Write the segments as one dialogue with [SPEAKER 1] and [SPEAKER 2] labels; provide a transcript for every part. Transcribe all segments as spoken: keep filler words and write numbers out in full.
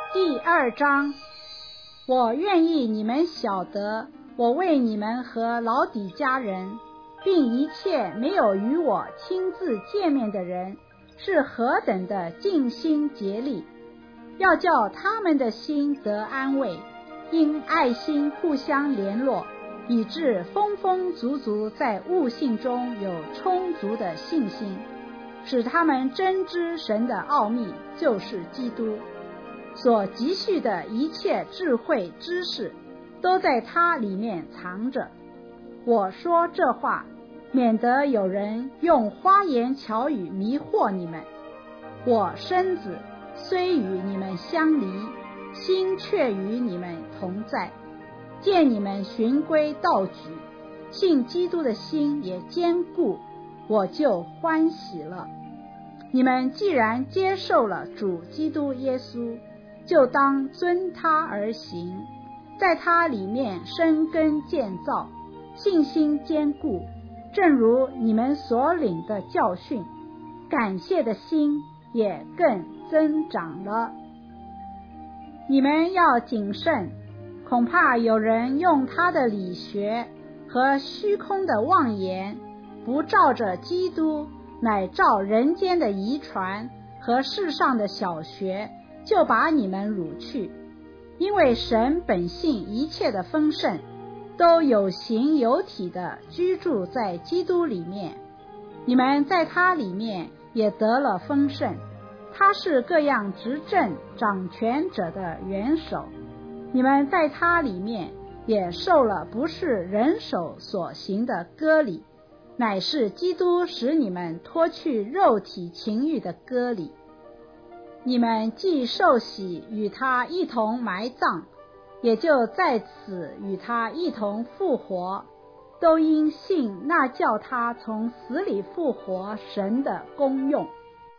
[SPEAKER 1] 第二章，我愿意你们晓得，我为你们和老底嘉人，并一切没有与我亲自见面的人，是何等的尽心竭力，要叫他们的心得安慰，因爱心互相联络，以致丰丰足足在悟性中有充足的信心，使他们真知神的奥秘，就是基督，所积蓄的一切智慧知识都在他里面藏着。我说这话，免得有人用花言巧语迷惑你们。我身子虽与你们相离，心却与你们同在。见你们循规蹈矩，信基督的心也坚固，我就欢喜了。你们既然接受了主基督耶稣，就当遵他而行，在他里面生根建造，信心坚固，正如你们所领的教训，感谢的心也更增长了。你们要谨慎，恐怕有人用他的理学和虚空的妄言，不照着基督，乃照人间的遗传和世上的小学，就把你们掳去。因为神本性一切的丰盛，都有形有体的居住在基督里面，你们在他里面也得了丰盛。他是各样执政掌权者的元首，你们在他里面也受了不是人手所行的割礼，乃是基督使你们脱去肉体情欲的割礼。你们既受洗与他一同埋葬，也就在此与他一同复活，都因信那叫他从死里复活神的功用。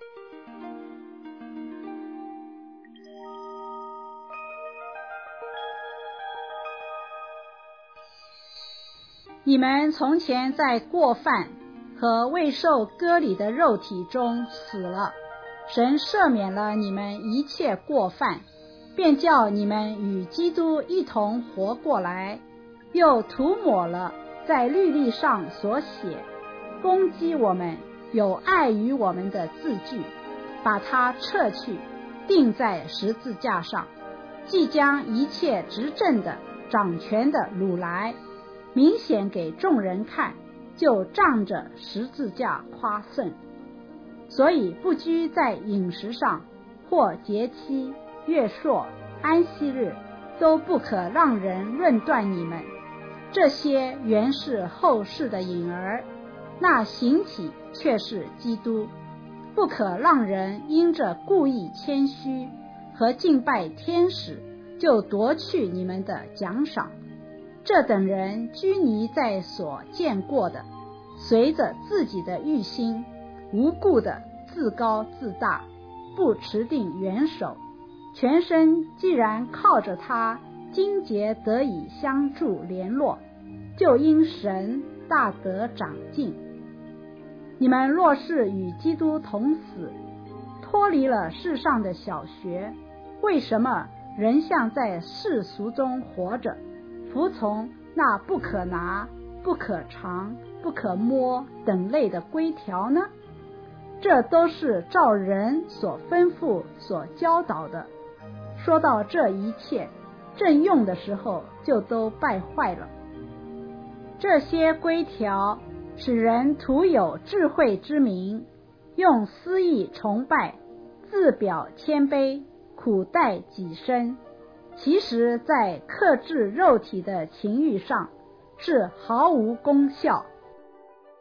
[SPEAKER 1] 你们从前在过犯和未受割礼的肉体中死了，神赦免了你们一切过犯，便叫你们与基督一同活过来，又涂抹了在律例上所写攻击我们有碍于我们的字句，把它撤去，钉在十字架上，即将一切执政的掌权的掳来，明显给众人看，就仗着十字架夸胜。所以不拘在饮食上，或节期、月朔、安息日，都不可让人论断你们。这些原是后世的影儿，那形体却是基督。不可让人因着故意谦虚和敬拜天使，就夺去你们的奖赏。这等人拘泥在所见过的，随着自己的欲心，无故的自高自大，不持定元首，全身既然靠着他筋节得以相助联络，就因神大得长进。你们若是与基督同死，脱离了世上的小学，为什么仍像在世俗中活着，服从那不可拿、不可尝、不可摸等类的规条呢？这都是照人所吩咐所教导的。说到这一切，正用的时候就都败坏了。这些规条使人徒有智慧之名，用私意崇拜，自表谦卑，苦待己身，其实在克制肉体的情欲上是毫无功效，